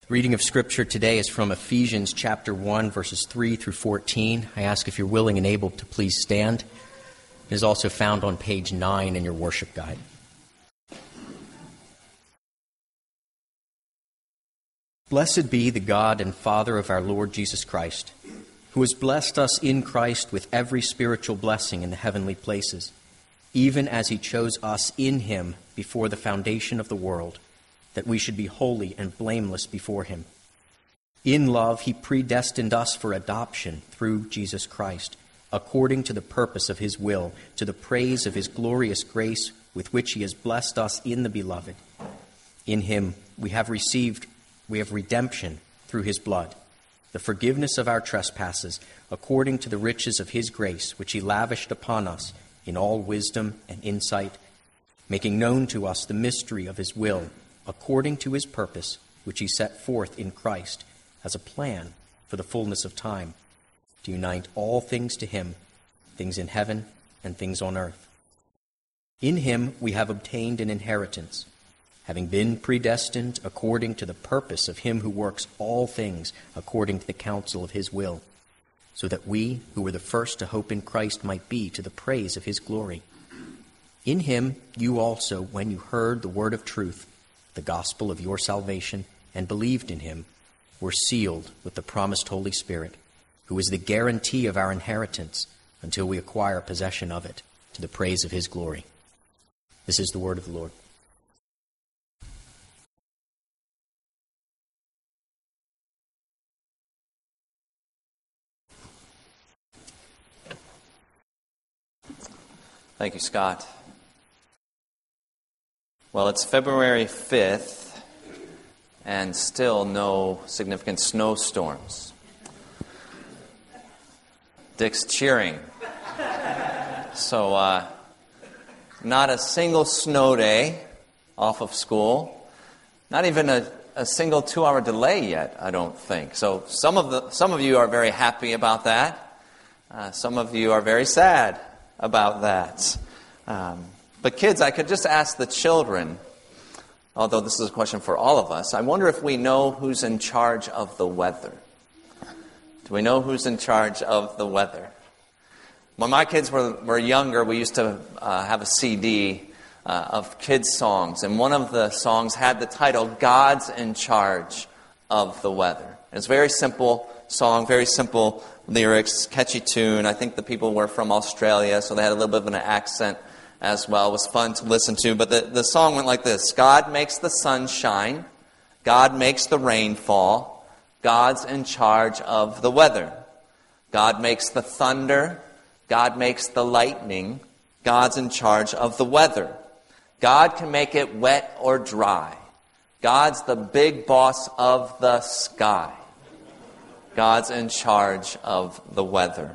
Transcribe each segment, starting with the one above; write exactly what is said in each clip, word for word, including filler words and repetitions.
Reading of Scripture today is from Ephesians chapter one, verses three through fourteen. I ask if you're willing and able to please stand. It is also found on page nine in your worship guide. Blessed be the God and Father of our Lord Jesus Christ, who has blessed us in Christ with every spiritual blessing in the heavenly places, even as he chose us in him before the foundation of the world, that we should be holy and blameless before him. In love, he predestined us for adoption through Jesus Christ, according to the purpose of his will, to the praise of his glorious grace with which he has blessed us in the Beloved. In him we have received, we have redemption through his blood, the forgiveness of our trespasses, according to the riches of his grace, which he lavished upon us in all wisdom and insight, making known to us the mystery of his will, according to his purpose, which he set forth in Christ as a plan for the fullness of time, to unite all things to him, things in heaven and things on earth. In him we have obtained an inheritance, having been predestined according to the purpose of him who works all things according to the counsel of his will, so that we, who were the first to hope in Christ, might be to the praise of his glory. In him you also, when you heard the word of truth, the gospel of your salvation, and believed in him, were sealed with the promised Holy Spirit, who is the guarantee of our inheritance until we acquire possession of it, to the praise of his glory. This is the word of the Lord. Thank you, Scott. Well, it's February fifth, and still no significant snowstorms. Dick's cheering. So, uh, not a single snow day off of school. Not even a, a single two-hour delay yet, I don't think. So some of the some of you are very happy about that. Uh, some of you are very sad about that. Um, but kids, I could just ask the children, although this is a question for all of us, I wonder if we know who's in charge of the weather. Do we know who's in charge of the weather? When my kids were, were younger, we used to uh, have a C D uh, of kids' songs, and one of the songs had the title, God's in Charge of the Weather. It's a very simple song, very simple lyrics, catchy tune. I think the people were from Australia, so they had a little bit of an accent as well. It was fun to listen to. But the, the song went like this. God makes the sun shine. God makes the rain fall. God's in charge of the weather. God makes the thunder. God makes the lightning. God's in charge of the weather. God can make it wet or dry. God's the big boss of the sky. God's in charge of the weather.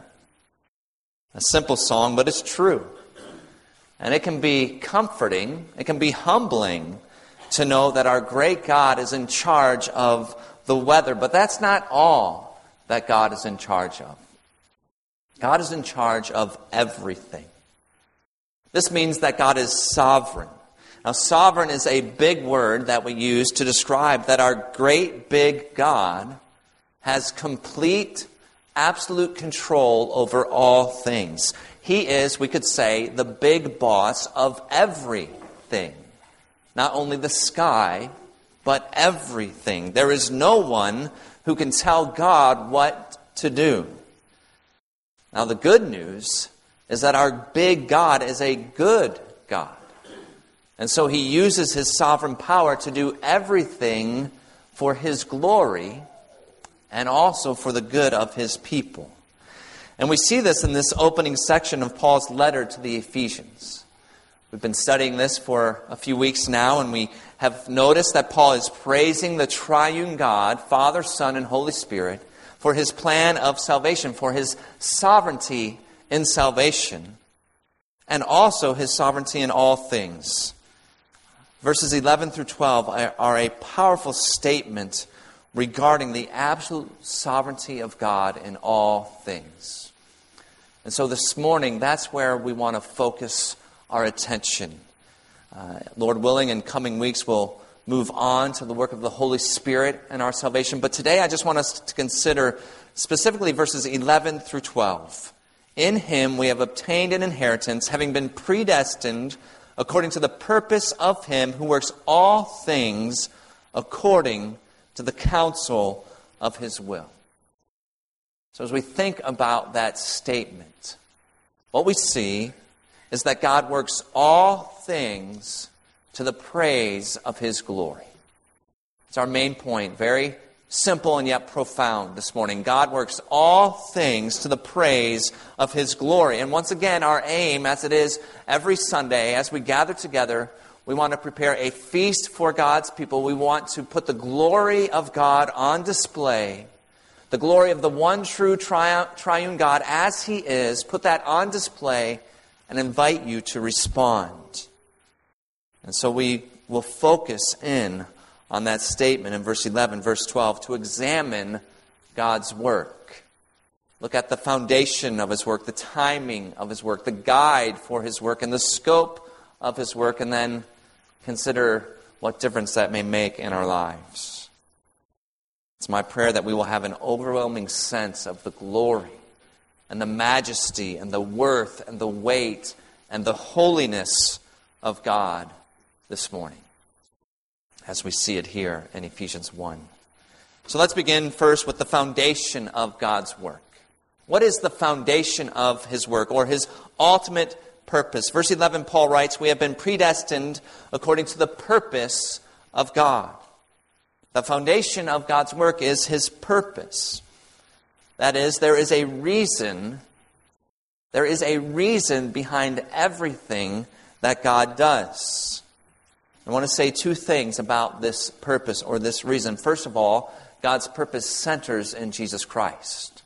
A simple song, but it's true. And it can be comforting, it can be humbling to know that our great God is in charge of the weather. But that's not all that God is in charge of. God is in charge of everything. This means that God is sovereign. Now, sovereign is a big word that we use to describe that our great big God has complete, absolute control over all things. He is, we could say, the big boss of everything. Not only the sky, but everything. There is no one who can tell God what to do. Now, the good news is that our big God is a good God. And so he uses his sovereign power to do everything for his glory and also for the good of his people. And we see this in this opening section of Paul's letter to the Ephesians. We've been studying this for a few weeks now, and we have noticed that Paul is praising the triune God, Father, Son, and Holy Spirit, for his plan of salvation, for his sovereignty in salvation, and also his sovereignty in all things. Verses eleven through twelve are a powerful statement regarding the absolute sovereignty of God in all things. And so this morning, that's where we want to focus our attention. Uh, Lord willing, in coming weeks, we'll move on to the work of the Holy Spirit in our salvation. But today I just want us to consider specifically verses eleven through twelve. In Him we have obtained an inheritance, having been predestined according to the purpose of Him who works all things according to the counsel of His will. So as we think about that statement, what we see is that God works all things to the praise of His glory. It's our main point, very simple and yet profound this morning. God works all things to the praise of His glory. And once again, our aim, as it is every Sunday, as we gather together, we want to prepare a feast for God's people. We want to put the glory of God on display, the glory of the one true tri- triune God as He is, put that on display and invite you to respond. And so we will focus in on that statement in verse eleven, verse twelve, to examine God's work. Look at the foundation of His work, the timing of His work, the guide for His work, and the scope of His work, and then consider what difference that may make in our lives. It's my prayer that we will have an overwhelming sense of the glory and the majesty and the worth and the weight and the holiness of God this morning, as we see it here in Ephesians one. So let's begin first with the foundation of God's work. What is the foundation of His work, or His ultimate purpose? Verse eleven, Paul writes, we have been predestined according to the purpose of God. The foundation of God's work is His purpose. That is, there is a reason, there is a reason behind everything that God does. I want to say two things about this purpose or this reason. First of all, God's purpose centers in Jesus Christ.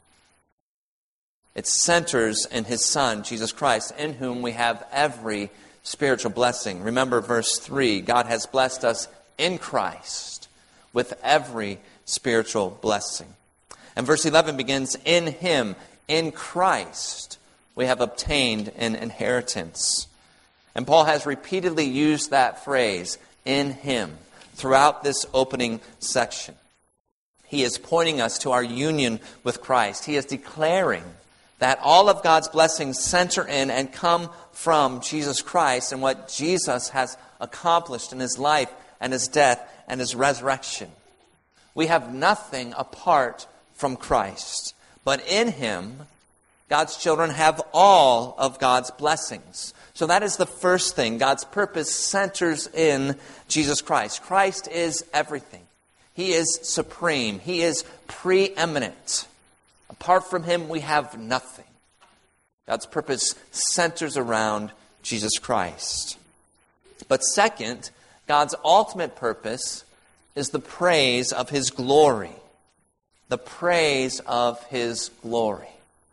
It centers in His Son, Jesus Christ, in whom we have every spiritual blessing. Remember verse three, God has blessed us in Christ with every spiritual blessing. And verse eleven begins, in Him, in Christ, we have obtained an inheritance. And Paul has repeatedly used that phrase, in Him, throughout this opening section. He is pointing us to our union with Christ. He is declaring that all of God's blessings center in and come from Jesus Christ and what Jesus has accomplished in His life and His death and His resurrection. We have nothing apart from Christ. But in Him, God's children have all of God's blessings. So that is the first thing. God's purpose centers in Jesus Christ. Christ is everything. He is supreme. He is preeminent. Apart from Him, we have nothing. God's purpose centers around Jesus Christ. But second, God's ultimate purpose is the praise of His glory. The praise of His glory.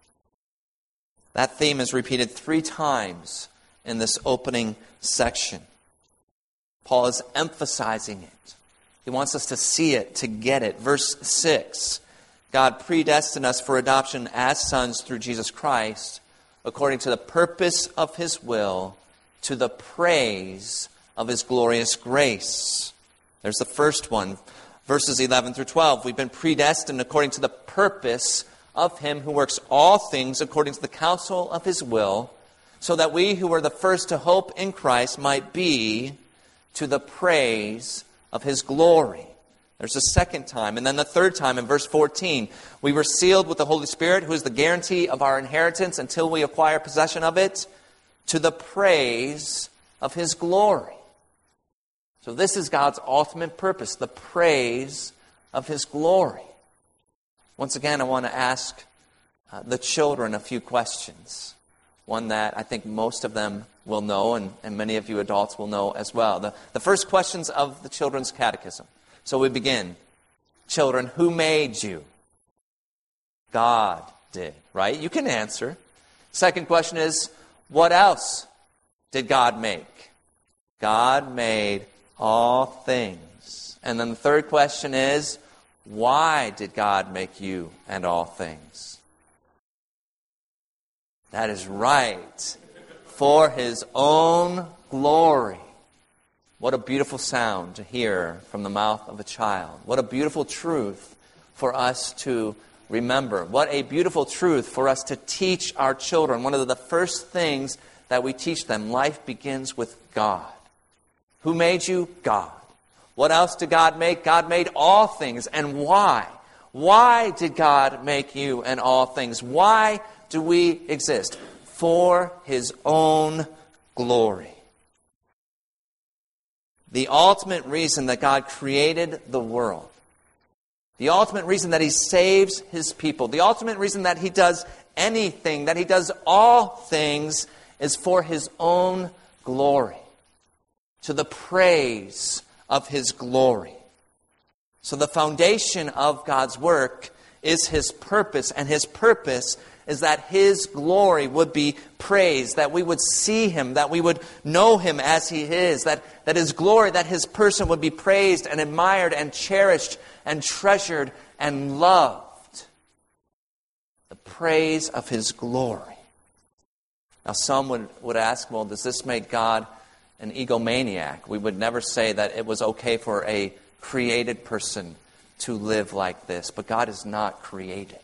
That theme is repeated three times in this opening section. Paul is emphasizing it. He wants us to see it, to get it. Verse six, God predestined us for adoption as sons through Jesus Christ, according to the purpose of His will, to the praise of His glorious grace. There's the first one. Verses eleven through twelve. We've been predestined according to the purpose of Him who works all things according to the counsel of His will, so that we who were the first to hope in Christ might be to the praise of His glory. There's a second time. And then the third time in verse fourteen. We were sealed with the Holy Spirit, who is the guarantee of our inheritance until we acquire possession of it, to the praise of His glory. So this is God's ultimate purpose, the praise of His glory. Once again, I want to ask uh, the children a few questions. One that I think most of them will know, and, and many of you adults will know as well. The, the first questions of the children's catechism. So we begin. Children, who made you? God did, right? You can answer. Second question is, what else did God make? God made all things. And then the third question is, why did God make you and all things? That is right. For His own glory. What a beautiful sound to hear from the mouth of a child. What a beautiful truth for us to remember. What a beautiful truth for us to teach our children. One of the first things that we teach them, life begins with God. Who made you? God. What else did God make? God made all things. And why? Why did God make you and all things? Why do we exist? For His own glory. The ultimate reason that God created the world, the ultimate reason that He saves His people, the ultimate reason that He does anything, that He does all things, is for His own glory, to the praise of His glory. So the foundation of God's work is His purpose, and His purpose is that His glory would be praised, that we would see Him, that we would know Him as He is, that, that His glory, that His person would be praised and admired and cherished and treasured and loved. The praise of His glory. Now some would, would ask, well, does this make God an egomaniac? We would never say that it was okay for a created person to live like this, but God is not created.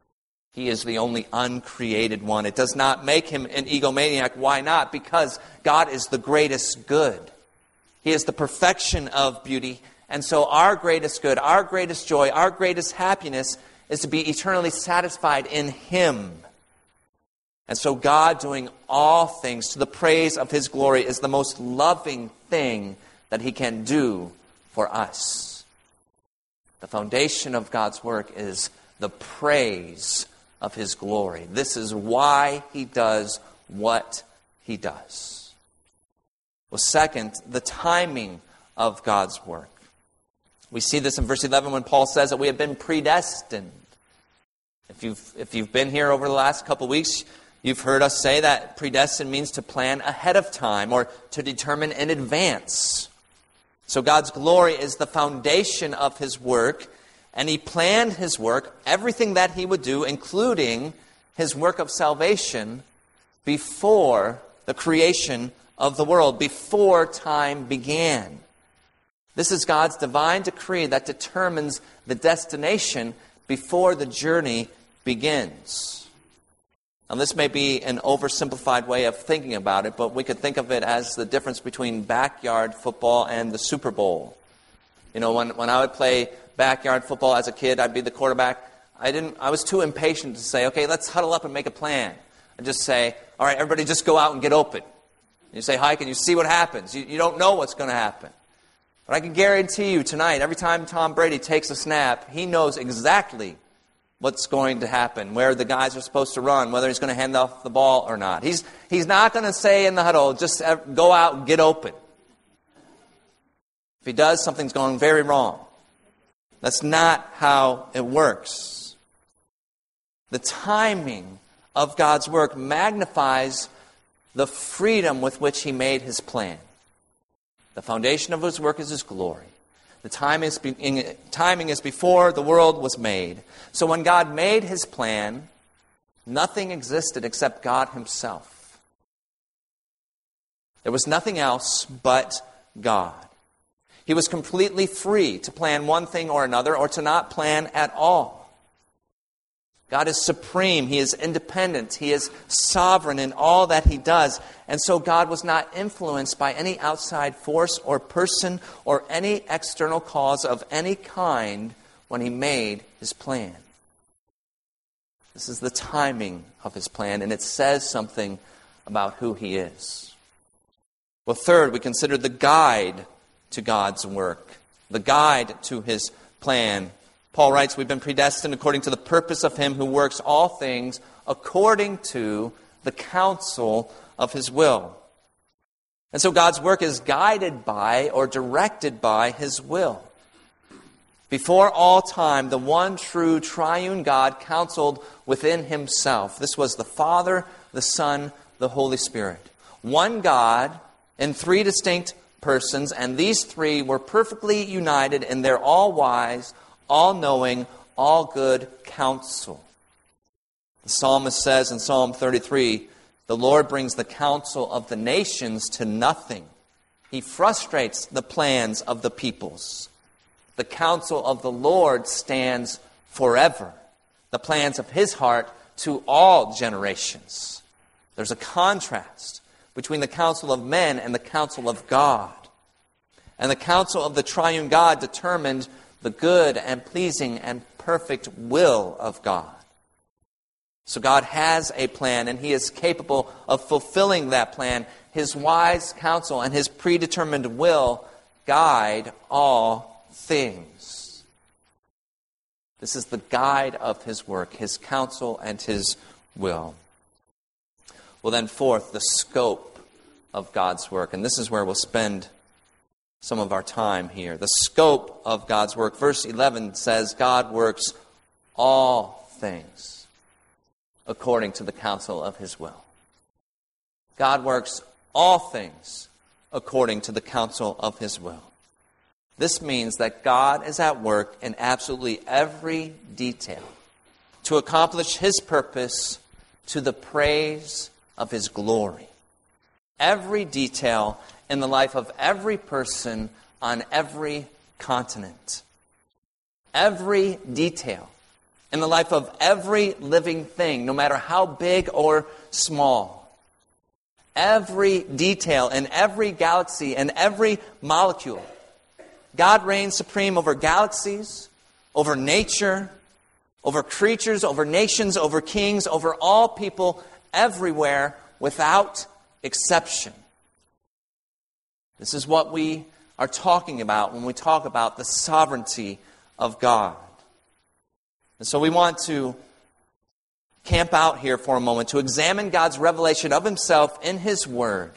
He is the only uncreated one. It does not make Him an egomaniac. Why not? Because God is the greatest good. He is the perfection of beauty. And so our greatest good, our greatest joy, our greatest happiness is to be eternally satisfied in Him. And so God doing all things to the praise of His glory is the most loving thing that He can do for us. The foundation of God's work is the praise of His glory. This is why He does what He does. Well, second, the timing of God's work. We see this in verse eleven when Paul says that we have been predestined. If you've, if you've been here over the last couple of weeks, you've heard us say that predestined means to plan ahead of time or to determine in advance. So God's glory is the foundation of His work, and He planned His work, everything that He would do, including His work of salvation, before the creation of the world, before time began. This is God's divine decree that determines the destination before the journey begins. Now, this may be an oversimplified way of thinking about it, but we could think of it as the difference between backyard football and the Super Bowl. You know, when, when I would play backyard football as a kid, I'd be the quarterback. I didn't. I was too impatient to say, okay, let's huddle up and make a plan. I'd just say, all right, everybody just go out and get open. And you say, hike, and you see what happens. You, you don't know what's going to happen. But I can guarantee you tonight, every time Tom Brady takes a snap, he knows exactly what's going to happen, where the guys are supposed to run, whether he's going to hand off the ball or not. He's, he's not going to say in the huddle, just go out and get open. If he does, something's going very wrong. That's not how it works. The timing of God's work magnifies the freedom with which He made His plan. The foundation of His work is His glory. The time is be, timing is before the world was made. So when God made His plan, nothing existed except God Himself. There was nothing else but God. He was completely free to plan one thing or another, or to not plan at all. God is supreme. He is independent. He is sovereign in all that He does. And so God was not influenced by any outside force or person or any external cause of any kind when He made His plan. This is the timing of His plan, and it says something about who He is. Well, third, we consider the guide to God's work, the guide to His plan. Paul writes, we've been predestined according to the purpose of Him who works all things according to the counsel of His will. And so God's work is guided by or directed by His will. Before all time, the one true triune God counseled within Himself. This was the Father, the Son, the Holy Spirit. One God in three distinct persons, and these three were perfectly united in their all-wise, all-knowing, all-good counsel. The psalmist says in Psalm thirty-three, the Lord brings the counsel of the nations to nothing. He frustrates the plans of the peoples. The counsel of the Lord stands forever. The plans of his heart to all generations. There's a contrast between the counsel of men and the counsel of God. And the counsel of the triune God determined the good and pleasing and perfect will of God. So God has a plan, and he is capable of fulfilling that plan. His wise counsel and his predetermined will guide all things. This is the guide of his work, his counsel and his will. Well then, fourth, the scope of God's work. And this is where we'll spend some of our time here. The scope of God's work. Verse eleven says, God works all things according to the counsel of his will. God works all things according to the counsel of his will. This means that God is at work in absolutely every detail to accomplish his purpose to the praise of his glory. Every detail in the life of every person on every continent. Every detail in the life of every living thing, no matter how big or small. Every detail in every galaxy and every molecule. God reigns supreme over galaxies, over nature, over creatures, over nations, over kings, over all people, everywhere, without exception. This is what we are talking about when we talk about the sovereignty of God. And so we want to camp out here for a moment to examine God's revelation of himself in his word.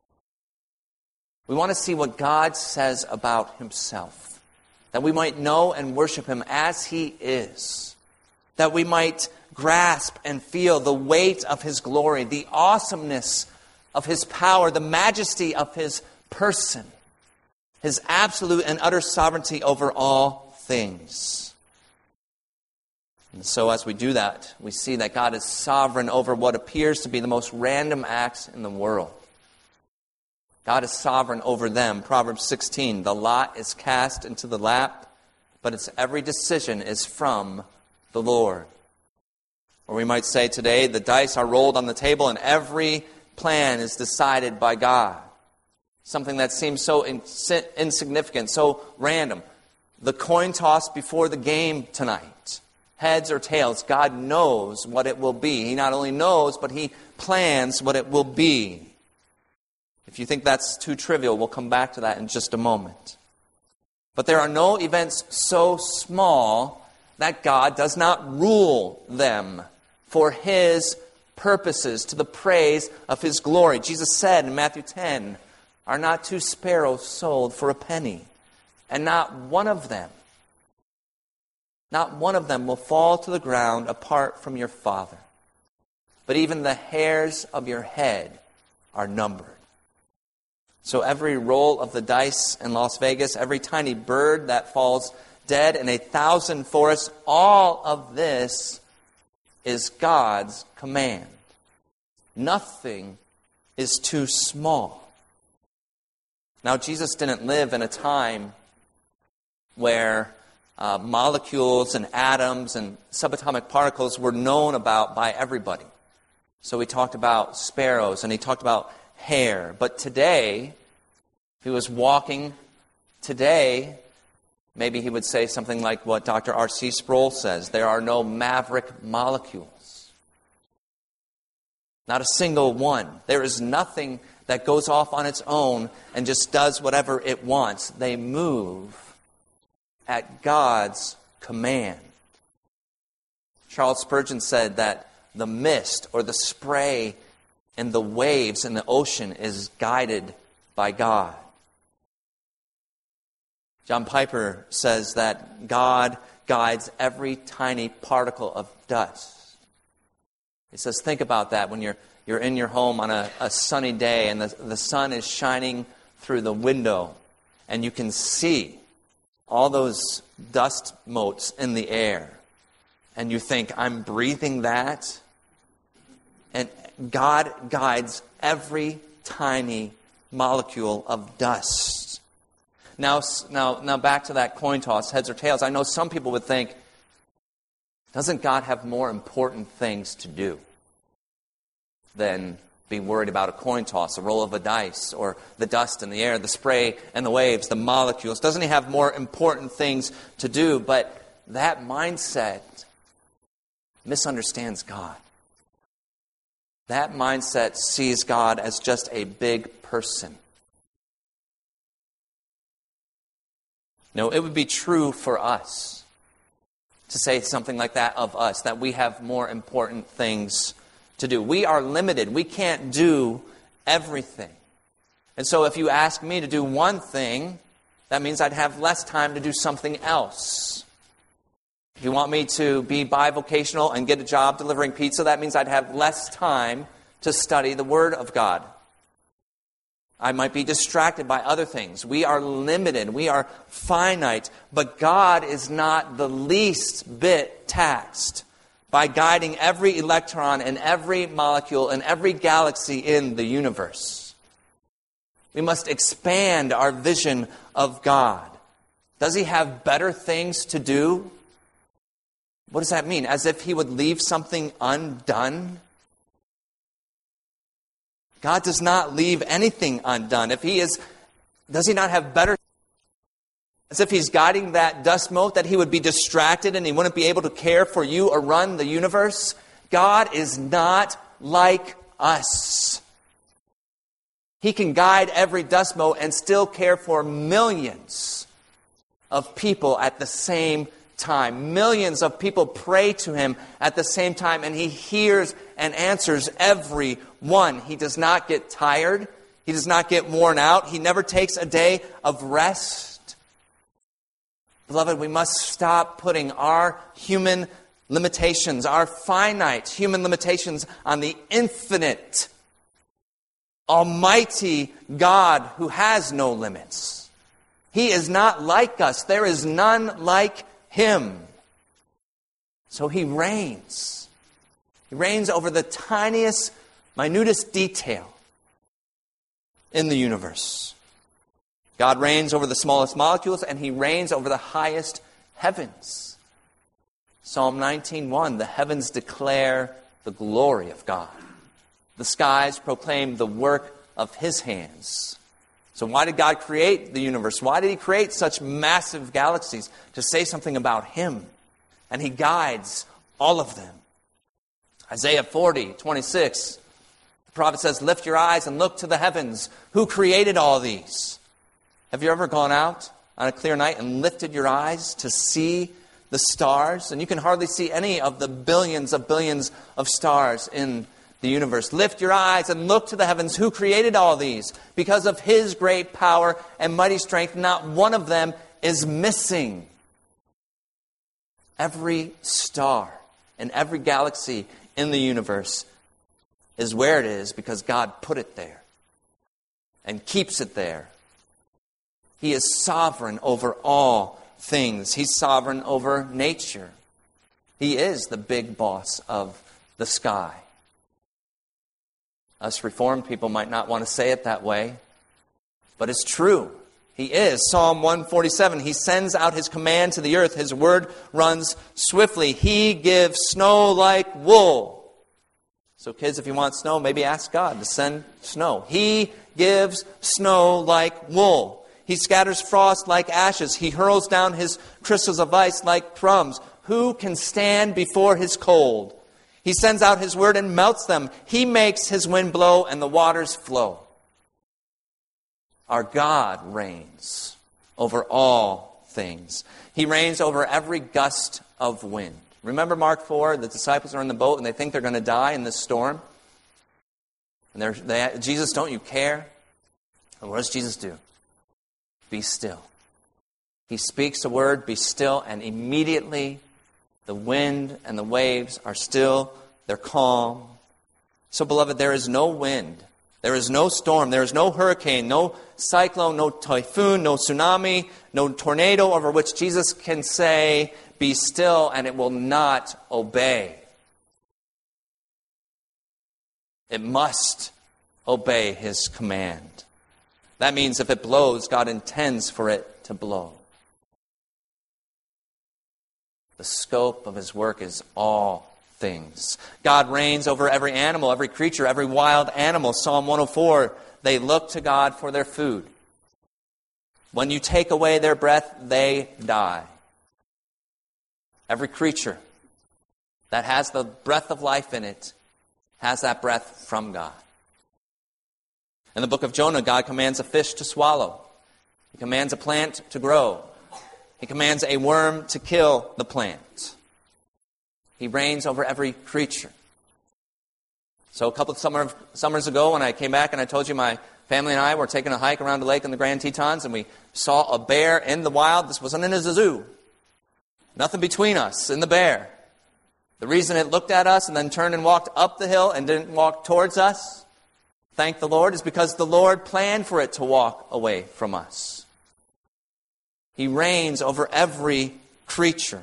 We want to see what God says about himself, that we might know and worship him as he is, that we might grasp and feel the weight of his glory, the awesomeness of his power, the majesty of his person, his absolute and utter sovereignty over all things. And so as we do that, we see that God is sovereign over what appears to be the most random acts in the world. God is sovereign over them. Proverbs sixteen, the lot is cast into the lap, but its every decision is from the Lord. Or we might say today, the dice are rolled on the table and every plan is decided by God. Something that seems so ins- insignificant, so random. The coin toss before the game tonight. Heads or tails, God knows what it will be. He not only knows, but he plans what it will be. If you think that's too trivial, we'll come back to that in just a moment. But there are no events so small that God does not rule them for his purposes, to the praise of his glory. Jesus said in Matthew ten, are not two sparrows sold for a penny? And not one of them, not one of them will fall to the ground apart from your Father. But even the hairs of your head are numbered. So every roll of the dice in Las Vegas, every tiny bird that falls dead in a thousand forests, all of this is God's command. Nothing is too small. Now, Jesus didn't live in a time where uh, molecules and atoms and subatomic particles were known about by everybody. So he talked about sparrows and he talked about hair. But today, if he was walking today, maybe he would say something like what Doctor R C Sproul says. There are no maverick molecules. Not a single one. There is nothing that goes off on its own and just does whatever it wants. They move at God's command. Charles Spurgeon said that the mist or the spray in the waves in the ocean is guided by God. John Piper says that God guides every tiny particle of dust. He says, think about that when you're you're in your home on a, a sunny day and the, the sun is shining through the window and you can see all those dust motes in the air. And you think, I'm breathing that? And God guides every tiny molecule of dust. Now, now, now back to that coin toss, heads or tails. I know some people would think, doesn't God have more important things to do than be worried about a coin toss, a roll of a dice, or the dust in the air, the spray and the waves, the molecules? Doesn't he have more important things to do? But that mindset misunderstands God. That mindset sees God as just a big person. No, it would be true for us to say something like that of us, that we have more important things to do. We are limited. We can't do everything. And so if you ask me to do one thing, that means I'd have less time to do something else. If you want me to be bivocational and get a job delivering pizza, that means I'd have less time to study the Word of God. I might be distracted by other things. We are limited. We are finite. But God is not the least bit taxed by guiding every electron and every molecule and every galaxy in the universe. We must expand our vision of God. Does he have better things to do? What does that mean? As if he would leave something undone? God does not leave anything undone. If he is, does he not have better? As if he's guiding that dust mote, that he would be distracted and he wouldn't be able to care for you or run the universe? God is not like us. He can guide every dust mote and still care for millions of people at the same time. Millions of people pray to him at the same time, and he hears and answers every one. He does not get tired. He does not get worn out. He never takes a day of rest. Beloved, we must stop putting our human limitations, our finite human limitations, on the infinite, almighty God who has no limits. He is not like us. There is none like him. So he reigns. He reigns over the tiniest, minutest detail in the universe. God reigns over the smallest molecules, and he reigns over the highest heavens. Psalm nineteen one, the heavens declare the glory of God. The skies proclaim the work of his hands. So why did God create the universe? Why did he create such massive galaxies? To say something about him. And he guides all of them. Isaiah forty, twenty-six, the prophet says, lift your eyes and look to the heavens. Who created all these? Have you ever gone out on a clear night and lifted your eyes to see the stars? And you can hardly see any of the billions of billions of stars in the universe. Lift your eyes and look to the heavens. Who created all these? Because of his great power and mighty strength, not one of them is missing. Every star and every galaxy in the universe is where it is because God put it there and keeps it there. He is sovereign over all things. He's sovereign over nature. He is the big boss of the sky. Us Reformed people might not want to say it that way, but it's true. He is. Psalm one forty-seven, he sends out his command to the earth. His word runs swiftly. He gives snow like wool. So kids, if you want snow, maybe ask God to send snow. He gives snow like wool. He scatters frost like ashes. He hurls down his crystals of ice like crumbs. Who can stand before his cold? He sends out his word and melts them. He makes his wind blow and the waters flow. Our God reigns over all things. He reigns over every gust of wind. Remember Mark four, the disciples are in the boat and they think they're going to die in this storm. And they're, they, Jesus, don't you care? And what does Jesus do? Be still. He speaks a word, be still, and immediately the wind and the waves are still, they're calm. So, beloved, there is no wind. There is no storm. There is no hurricane, no cyclone, no typhoon, no tsunami, no tornado over which Jesus can say, be still, and it will not obey. It must obey his command. That means if it blows, God intends for it to blow. The scope of his work is all things. God reigns over every animal, every creature, every wild animal. Psalm one oh four, they look to God for their food. When you take away their breath, they die. Every creature that has the breath of life in it has that breath from God. In the book of Jonah, God commands a fish to swallow. He commands a plant to grow. He commands a worm to kill the plant. He reigns over every creature. So a couple of summer, summers ago when I came back and I told you my family and I were taking a hike around the lake in the Grand Tetons and we saw a bear in the wild. This wasn't in a zoo. Nothing between us and the bear. The reason it looked at us and then turned and walked up the hill and didn't walk towards us, thank the Lord, is because the Lord planned for it to walk away from us. He reigns over every creature.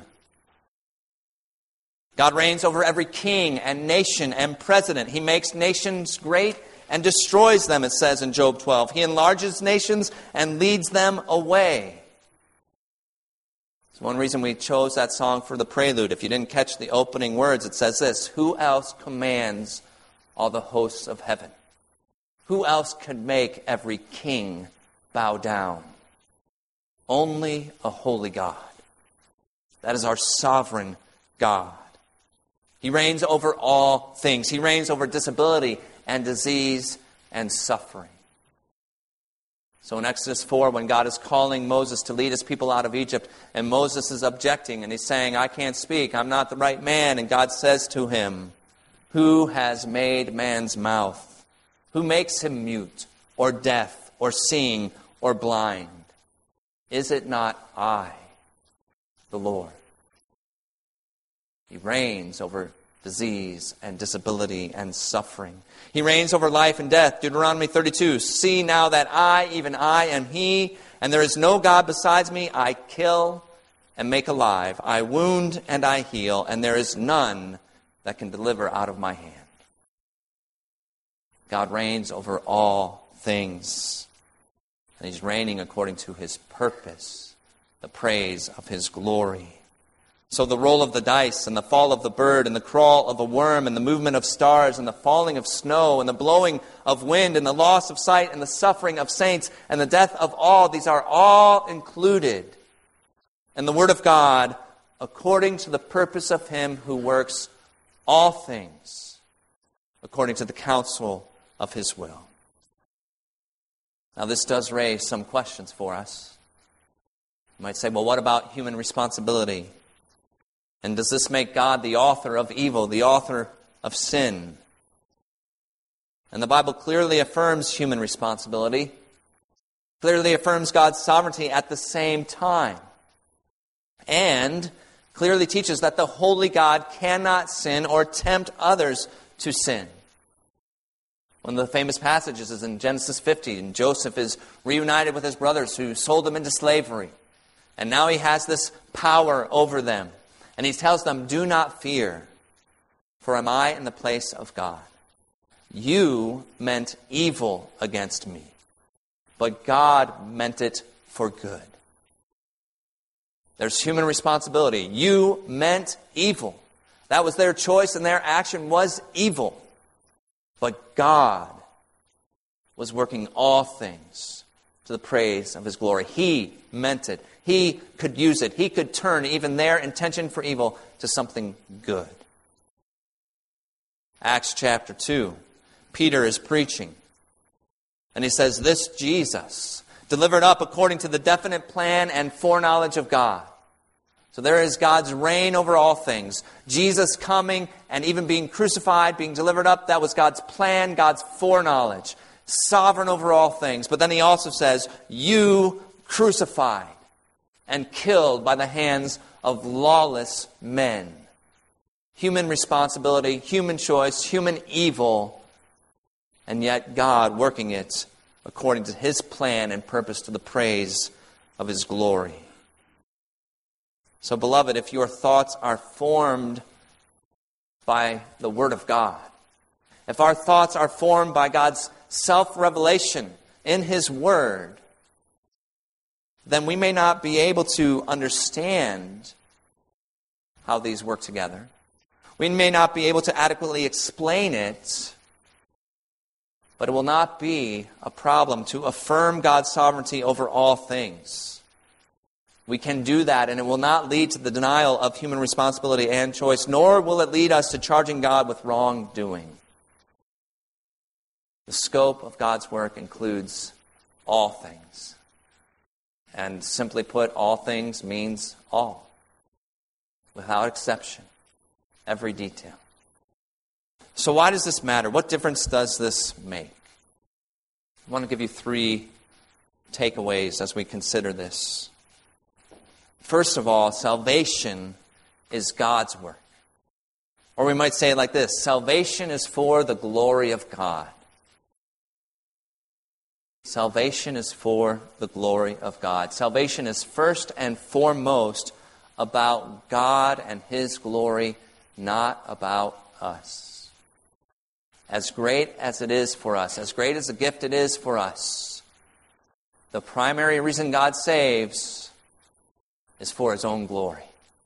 God reigns over every king and nation and president. He makes nations great and destroys them, it says in Job twelve. He enlarges nations and leads them away. It's one reason we chose that song for the prelude. If you didn't catch the opening words, it says this: who else commands all the hosts of heaven? Who else could make every king bow down? Only a holy God. That is our sovereign God. He reigns over all things. He reigns over disability and disease and suffering. So in Exodus four, when God is calling Moses to lead his people out of Egypt, and Moses is objecting, and he's saying, I can't speak, I'm not the right man. And God says to him, who has made man's mouth? Who makes him mute, or deaf, or seeing, or blind? Is it not I, the Lord? He reigns over disease and disability and suffering. He reigns over life and death. Deuteronomy thirty-two, see now that I, even I, am He, and there is no God besides me. I kill and make alive. I wound and I heal, and there is none that can deliver out of my hand. God reigns over all things, and He's reigning according to His purpose, the praise of His glory. So the roll of the dice, and the fall of the bird, and the crawl of a worm, and the movement of stars, and the falling of snow, and the blowing of wind, and the loss of sight, and the suffering of saints, and the death of all, these are all included in the Word of God according to the purpose of Him who works all things according to the counsel of His will. Now this does raise some questions for us. You might say, well, what about human responsibility? And does this make God the author of evil, the author of sin? And the Bible clearly affirms human responsibility, clearly affirms God's sovereignty at the same time, and clearly teaches that the holy God cannot sin or tempt others to sin. One of the famous passages is in Genesis fifty, and Joseph is reunited with his brothers who sold him into slavery. And now he has this power over them. And he tells them, do not fear, for am I in the place of God? You meant evil against me, but God meant it for good. There's human responsibility. You meant evil. That was their choice, and their action was evil. But God was working all things to the praise of His glory. He meant it. He could use it. He could turn even their intention for evil to something good. Acts chapter two. Peter is preaching. And he says, this Jesus, delivered up according to the definite plan and foreknowledge of God. So there is God's reign over all things. Jesus coming and even being crucified, being delivered up, that was God's plan, God's foreknowledge. Sovereign over all things. But then he also says, you crucified and killed by the hands of lawless men. Human responsibility, human choice, human evil, and yet God working it according to His plan and purpose to the praise of His glory. So, beloved, if your thoughts are formed by the Word of God, if our thoughts are formed by God's self-revelation in His Word, then we may not be able to understand how these work together. We may not be able to adequately explain it, but it will not be a problem to affirm God's sovereignty over all things. We can do that, and it will not lead to the denial of human responsibility and choice, nor will it lead us to charging God with wrongdoing. The scope of God's work includes all things. And simply put, all things means all, without exception, every detail. So why does this matter? What difference does this make? I want to give you three takeaways as we consider this. First of all, salvation is God's work. Or we might say it like this: salvation is for the glory of God. Salvation is for the glory of God. Salvation is first and foremost about God and His glory, not about us. As great as it is for us, as great as a gift it is for us, the primary reason God saves is for His own glory.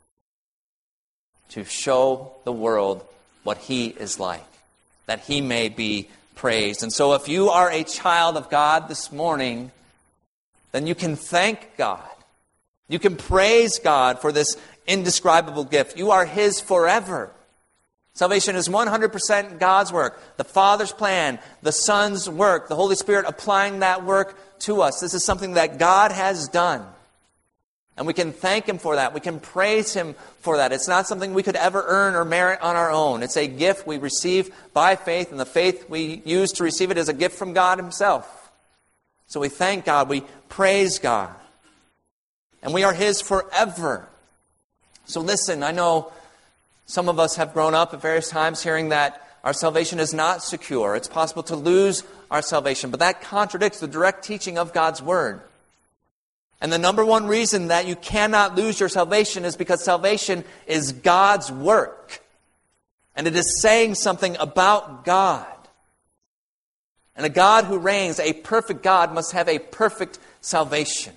To show the world what He is like, that He may be praised. And so if you are a child of God this morning, then you can thank God. You can praise God for this indescribable gift. You are His forever. Salvation is one hundred percent God's work. The Father's plan, the Son's work, the Holy Spirit applying that work to us. This is something that God has done. And we can thank Him for that. We can praise Him for that. It's not something we could ever earn or merit on our own. It's a gift we receive by faith, and the faith we use to receive it is a gift from God Himself. So we thank God. We praise God. And we are His forever. So listen, I know some of us have grown up at various times hearing that our salvation is not secure. It's possible to lose our salvation. But that contradicts the direct teaching of God's Word. And the number one reason that you cannot lose your salvation is because salvation is God's work. And it is saying something about God. And a God who reigns, a perfect God, must have a perfect salvation.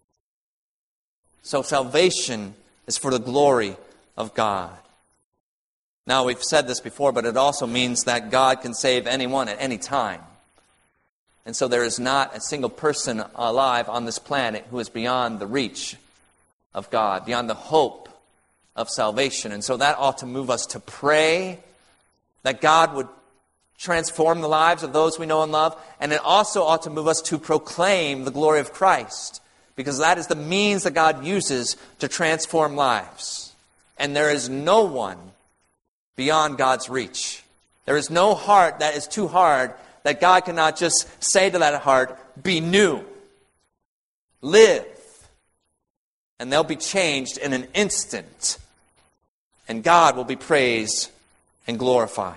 So salvation is for the glory of God. Now, we've said this before, but it also means that God can save anyone at any time. And so there is not a single person alive on this planet who is beyond the reach of God, beyond the hope of salvation. And so that ought to move us to pray that God would transform the lives of those we know and love. And it also ought to move us to proclaim the glory of Christ, because that is the means that God uses to transform lives. And there is no one beyond God's reach. There is no heart that is too hard that God cannot just say to that heart, be new, live, and they'll be changed in an instant, and God will be praised and glorified.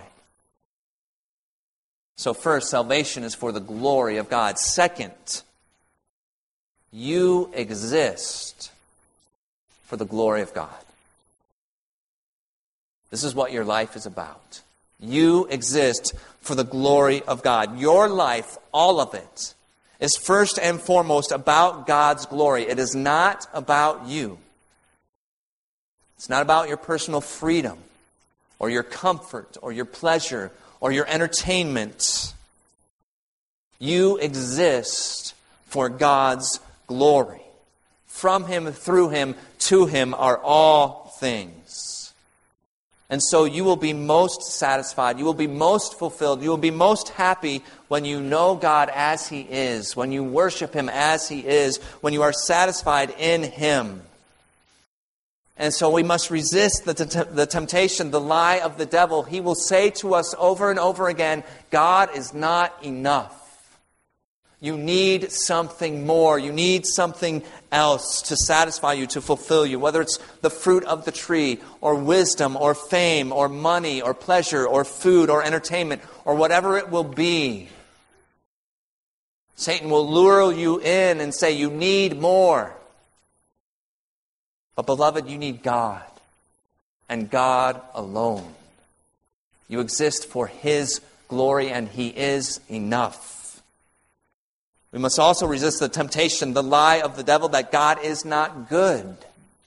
So first, salvation is for the glory of God. Second, you exist for the glory of God. This is what your life is about. You exist for the glory of God. Your life, all of it, is first and foremost about God's glory. It is not about you. It's not about your personal freedom or your comfort or your pleasure or your entertainment. You exist for God's glory. From Him, through Him, to Him are all things. And so you will be most satisfied, you will be most fulfilled, you will be most happy when you know God as He is, when you worship Him as He is, when you are satisfied in Him. And so we must resist the, t- the temptation, the lie of the devil. He will say to us over and over again, God is not enough. You need something more. You need something else to satisfy you, to fulfill you. Whether it's the fruit of the tree, or wisdom, or fame, or money, or pleasure, or food, or entertainment, or whatever it will be. Satan will lure you in and say, you need more. But beloved, you need God, and God alone. You exist for His glory, and He is enough. We must also resist the temptation, the lie of the devil that God is not good. It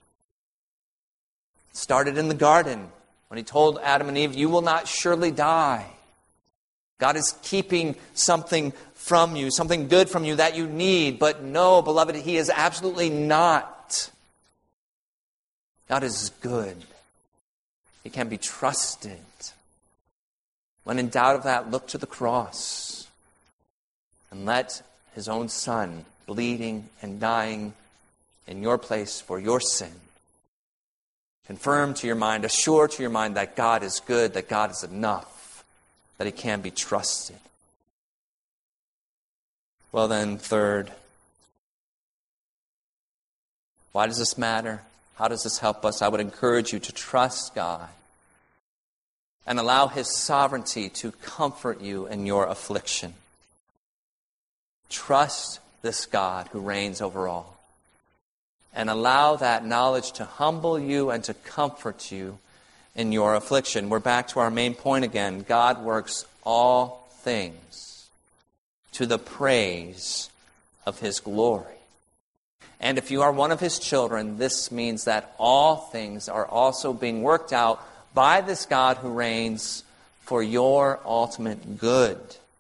started in the garden when he told Adam and Eve, you will not surely die. God is keeping something from you, something good from you that you need. But no, beloved, he is absolutely not. God is good. He can be trusted. When in doubt of that, look to the cross and let his own Son, bleeding and dying in your place for your sin, confirm to your mind, assure to your mind that God is good, that God is enough, that he can be trusted. Well then, third, why does this matter? How does this help us? I would encourage you to trust God and allow his sovereignty to comfort you in your affliction. Trust this God who reigns over all. And allow that knowledge to humble you and to comfort you in your affliction. We're back to our main point again. God works all things to the praise of his glory. And if you are one of his children, this means that all things are also being worked out by this God who reigns for your ultimate good.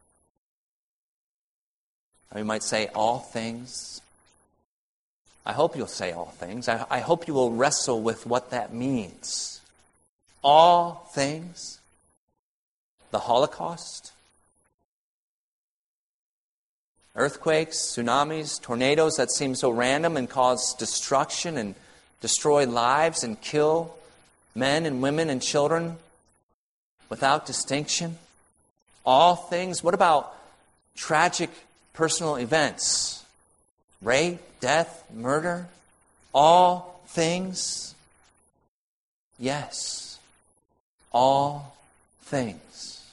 Now you might say, all things. I hope you'll say all things. I, I hope you will wrestle with what that means. All things. The Holocaust. Earthquakes, tsunamis, tornadoes that seem so random and cause destruction and destroy lives and kill men and women and children without distinction. All things. What about tragic personal events? Rape, death, murder. All things. Yes. All things.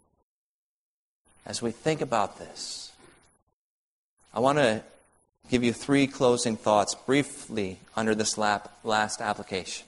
As we think about this, I want to give you three closing thoughts briefly under this lap, last application.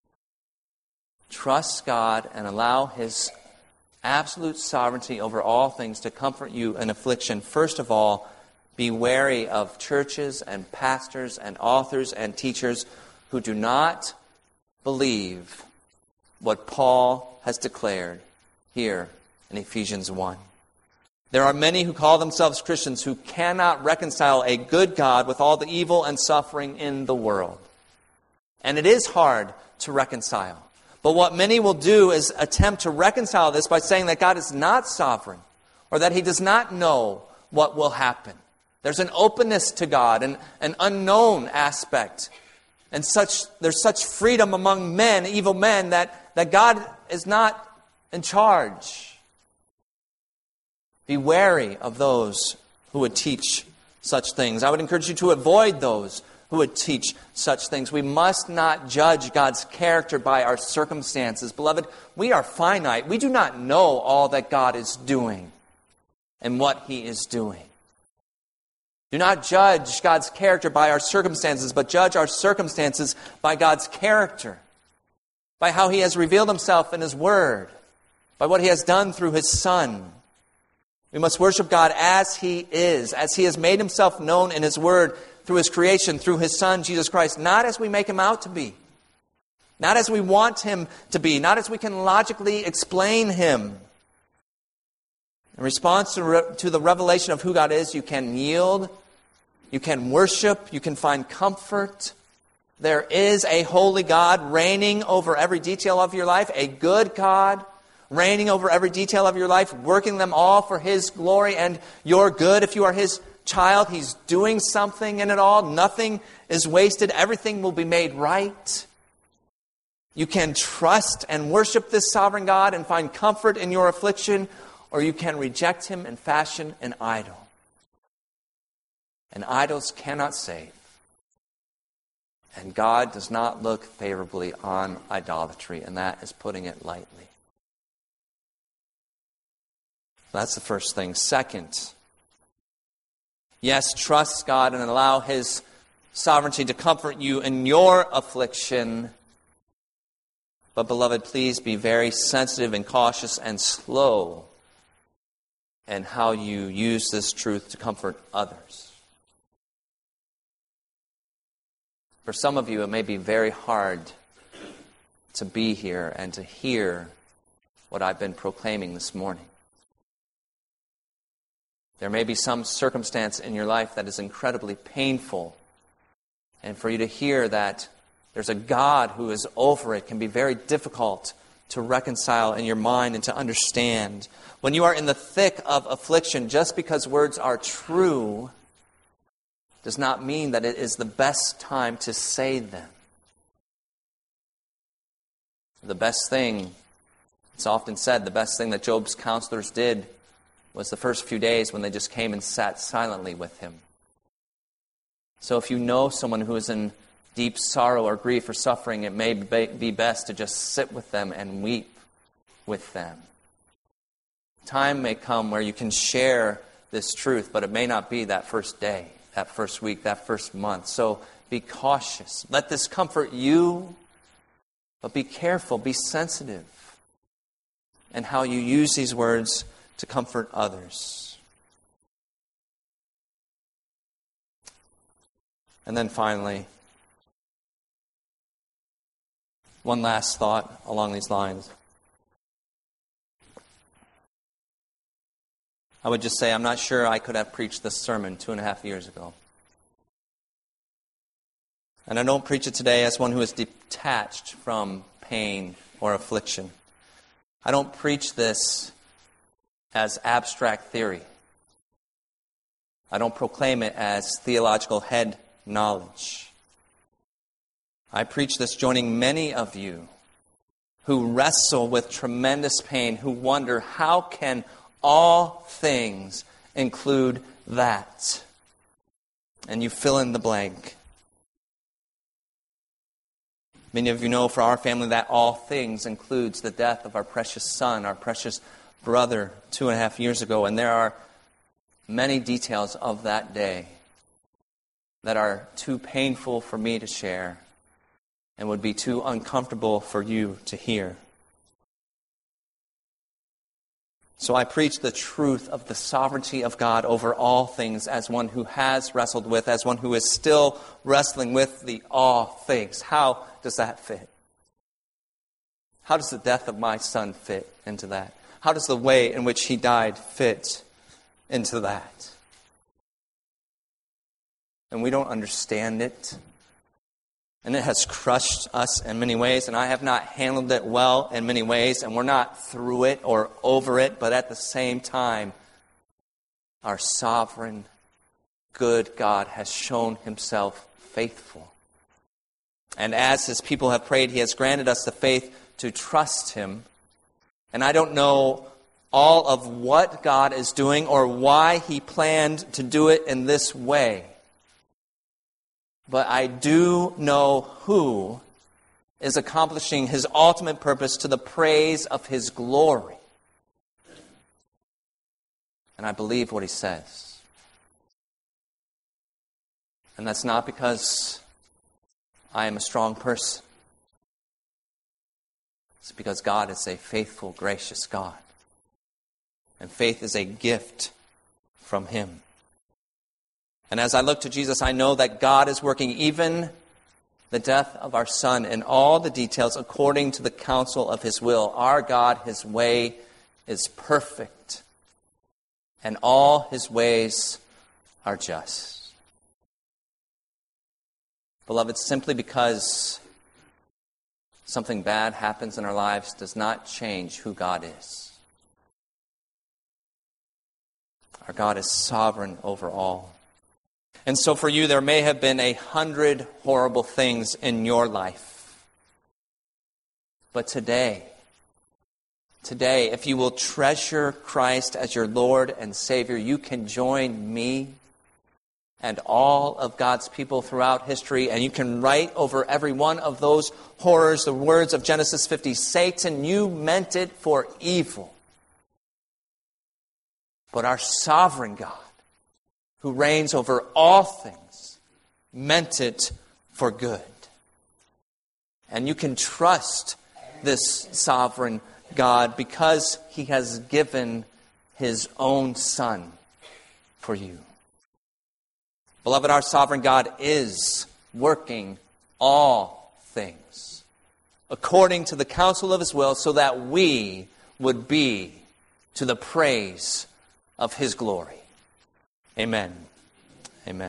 Trust God and allow his absolute sovereignty over all things to comfort you in affliction. First of all, be wary of churches and pastors and authors and teachers who do not believe what Paul has declared here in Ephesians one. There are many who call themselves Christians who cannot reconcile a good God with all the evil and suffering in the world. And it is hard to reconcile. But what many will do is attempt to reconcile this by saying that God is not sovereign or that he does not know what will happen. There's an openness to God, and an unknown aspect. And such there's such freedom among men, evil men, that, that God is not in charge. Be wary of those who would teach such things. I would encourage you to avoid those who would teach such things. We must not judge God's character by our circumstances. Beloved, we are finite. We do not know all that God is doing and what he is doing. Do not judge God's character by our circumstances, but judge our circumstances by God's character, by how he has revealed himself in his word, by what he has done through his Son. We must worship God as he is, as he has made himself known in his word, through his creation, through his Son, Jesus Christ, not as we make him out to be, not as we want him to be, not as we can logically explain him. In response to, re- to the revelation of who God is, you can yield, you can worship, you can find comfort. There is a holy God reigning over every detail of your life, a good God reigning over every detail of your life, working them all for his glory and your good. If you are his child, he's doing something in it all. Nothing is wasted. Everything will be made right. You can trust and worship this sovereign God and find comfort in your affliction, or you can reject him and fashion an idol. And idols cannot save. And God does not look favorably on idolatry, and that is putting it lightly. That's the first thing. Second, yes, trust God and allow his sovereignty to comfort you in your affliction. But beloved, please be very sensitive and cautious and slow and how you use this truth to comfort others. For some of you, it may be very hard to be here and to hear what I've been proclaiming this morning. There may be some circumstance in your life that is incredibly painful, and for you to hear that there's a God who is over it can be very difficult to reconcile in your mind and to understand. When you are in the thick of affliction, just because words are true does not mean that it is the best time to say them. The best thing, it's often said, the best thing that Job's counselors did was the first few days when they just came and sat silently with him. So if you know someone who is in deep sorrow or grief or suffering, it may be best to just sit with them and weep with them. Time may come where you can share this truth, but it may not be that first day, that first week, that first month. So be cautious. Let this comfort you, but be careful, be sensitive in how you use these words to comfort others. And then finally, one last thought along these lines. I would just say I'm not sure I could have preached this sermon two and a half years ago. And I don't preach it today as one who is detached from pain or affliction. I don't preach this as abstract theory. I don't proclaim it as theological head knowledge. I preach this joining many of you who wrestle with tremendous pain, who wonder, how can all things include that? And you fill in the blank. Many of you know for our family that all things includes the death of our precious son, our precious brother, two and a half years ago. And there are many details of that day that are too painful for me to share and would be too uncomfortable for you to hear. So I preach the truth of the sovereignty of God over all things as one who has wrestled with, as one who is still wrestling with the all things. How does that fit? How does the death of my son fit into that? How does the way in which he died fit into that? And we don't understand it. And it has crushed us in many ways, and I have not handled it well in many ways, and we're not through it or over it, but at the same time, our sovereign, good God has shown himself faithful. And as his people have prayed, he has granted us the faith to trust him. And I don't know all of what God is doing or why he planned to do it in this way. But I do know who is accomplishing his ultimate purpose to the praise of his glory. And I believe what he says. And that's not because I am a strong person. It's because God is a faithful, gracious God. And faith is a gift from him. And as I look to Jesus, I know that God is working even the death of our son in all the details according to the counsel of his will. Our God, his way is perfect, and all his ways are just. Beloved, simply because something bad happens in our lives does not change who God is. Our God is sovereign over all. And so for you, there may have been a hundred horrible things in your life. But today, today, if you will treasure Christ as your Lord and Savior, you can join me and all of God's people throughout history, and you can write over every one of those horrors the words of Genesis fifty. Satan, you meant it for evil. But our sovereign God, who reigns over all things, meant it for good. And you can trust this sovereign God because he has given His own Son for you. Beloved, our sovereign God is working all things according to the counsel of His will, so that we would be to the praise of His glory. Amen.